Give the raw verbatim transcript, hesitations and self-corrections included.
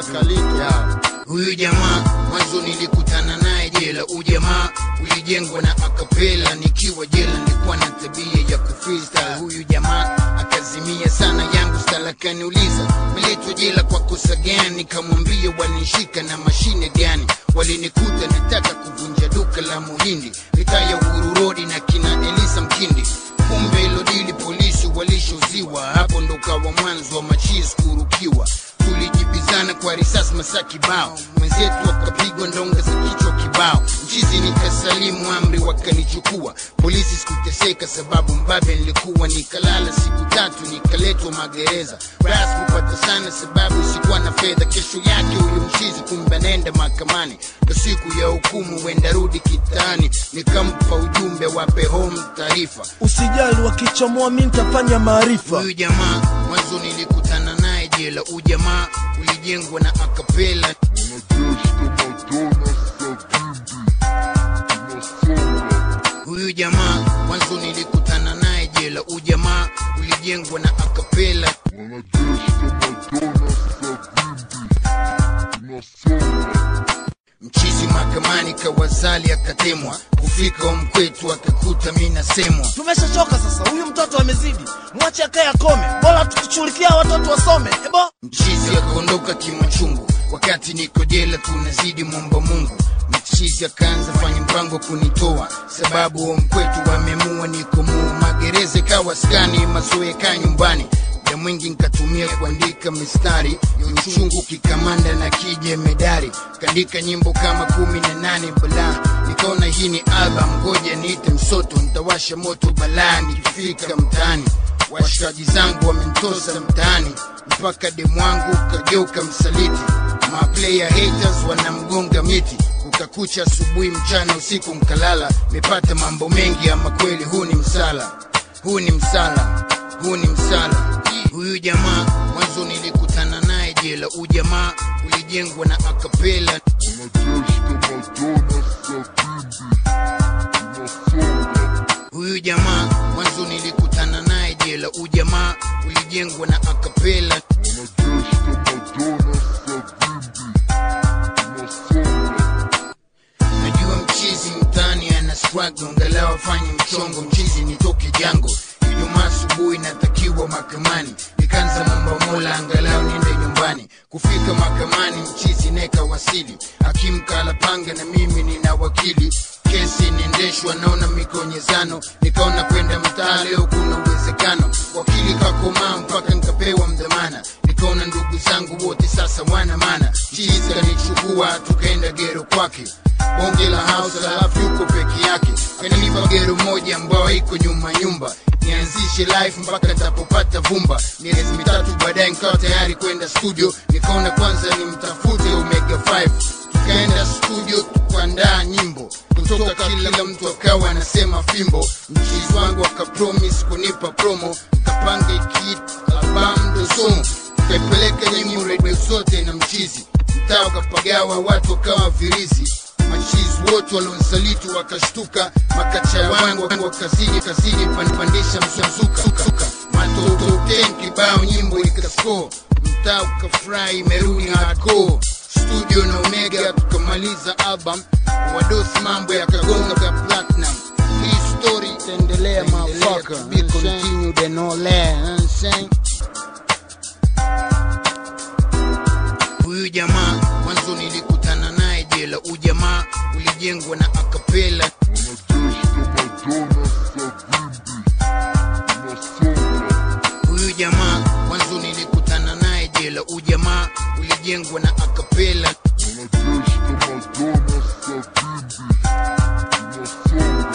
Kalito. Huyu jamaa mwanzo nilikutana naye jela. Ujamaa ulijengwa na akapela. Nikiwa jela nilikuwa na tabia ya kufreestyle. Huyu jamaa akazimia sana yangu style. Akaniuliza meletwa jela kwa kosa gani? Nikamwambia wanishika na mashine gani. Walinikuta nataka kuvunja duka la muhindi Ritaya Uhuru Road na kina Elisa Mkindi. Kumbe ilo dili polisi walishoziwa. Hapo ndo kawa mwanzo wa machizi kurukiwa. Tulijibizana kwa risasi masaa kibao. Mwenzetu wakapigwa ndonga za kichwa kibao. Mchizi nikasalimu amri wakanichukua. Polisi sikuteseka sababu mbabe nilikuwa. Nikalala siku tatu nikaletwa magereza. Ras kupata sana sababu sikuwa na fedha. Kesho yake huyu mchizi kumbe nenda mahakamani. Kwa siku ya hukumu wenda rudi kitani. Nikampa ujumbe wape home taarifa. Usijali wakichomoa mimi nitafanya maarifa. Huyu jamaa mwanzo nilikutana naye jela. Ujamaa ulijengwa na akapela. Huyu jamaa mwanzo nilikutana naye jela. Ujamaa ulijengwa na akapela. Mchizi mahakamani kawazali akatemwa. Kufika umkwetu akakuta mimi nasemwa. Tumeshachoka sasa, huyu mtoto amezidi. Mwache akae akome. Bora tukichulikia watoto wasome. Ebo. Mchizi akaondoka kimachungu. Wakati niko jela tunazidi muomba Mungu. Mchizi akaanza fanya mpango kunitoa. Sababu umkwetu wamemua niko mu magereza kawa skani mazoea nyumbani. Ya mwingi nikatumia kuandika mistari Yonchungu kikamanda na kije medari. Kaandika nyimbo kama kumi na nane bala. Nikaona hii ni album ngoja niite msoto. Nitawasha moto balaa nikifika mtaani. Washikaji zangu wamenitosa mtaani. Mpaka demu wangu kageuka msaliti. Ma player haters wanamgonga miti. Ukakucha asubuhi mchana usiku mkalala. Mepata mambo mengi ama kweli huu ni msala. Huu ni msala. Huu ni msala. Huyu jamaa mwanzo nilikutana naye jela. Ujamaa ulijengwa na akapela. Huyu jamaa mwanzo nilikutana naye jela. Ujamaa ulijengwa na akapela. Najua mchizi mtani ana struggle. Angalau afanye mchongo mchizi nitoke jango. Ijumaa asubuhi natakiwa mahakamani. Nikaanza mambo mola angalau niende nyumbani. Kufika mahakamani mchizi neka wasili. Hakimu kala panga na mimi nina wakili. Kesi niendeshwa naona mikonyezano. Nikaona kwenda mtaa leo kuna uwezekano. Wakili kakoma mpaka nikapewa mdhamana. Nikaona ndugu zangu wote sasa wana maana. Mchizi kanichukua tukaenda gero kwake. Bonge la house alafu yuko peke yake. Kaninipa gero moja ambao iko nyuma nyumba. Nianzishe life mpaka nitapopata vumba. Miezi mitatu baadaye nikawa tayari kwenda studio. Nikaona kwanza nimtafute Omega five. Tukaenda studio tukaandaa nyimbo. Kutoka kila mtu akawa anasema fimbo. Mchizi wangu akapromise kunipa promo. Kapanga ikit album ndo somo. Tukaipeleka nyimbo radio zote na mchizi. Mtaa ukapagawa watu wakawa virizi. Machizi wote walionsaliti wakashtuka. Makacha wangu wakazidi kazidi panipandisha msuka. Matoto ten kibao nyimbo ikasko. Mtaa ukafurahi imerudi hardcore. Studio na Omega tukamaliza album. Wadosi mambo yakagonga ka platinum. Hii story itaendelea motherfucker. Be continued and all that. Huyu jamaa mwanzo nilikutana naye jela. Ujamaa ulijengwa na akapela. Huyu jamaa mwanzo nilikutana naye jela. Ujamaa ulijengwa na akapela.